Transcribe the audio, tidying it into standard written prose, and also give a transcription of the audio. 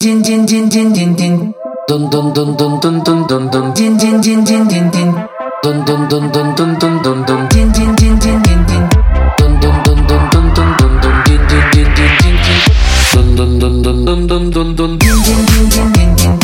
din din din din din din dun dun dun dun dun dun dun dun din din din din din din dun dun dun dun dun dun dun dun din din din din din din dun dun dun dun dun dun dun dun din din din din din din dun dun dun dun dun dun dun dun din din din din din din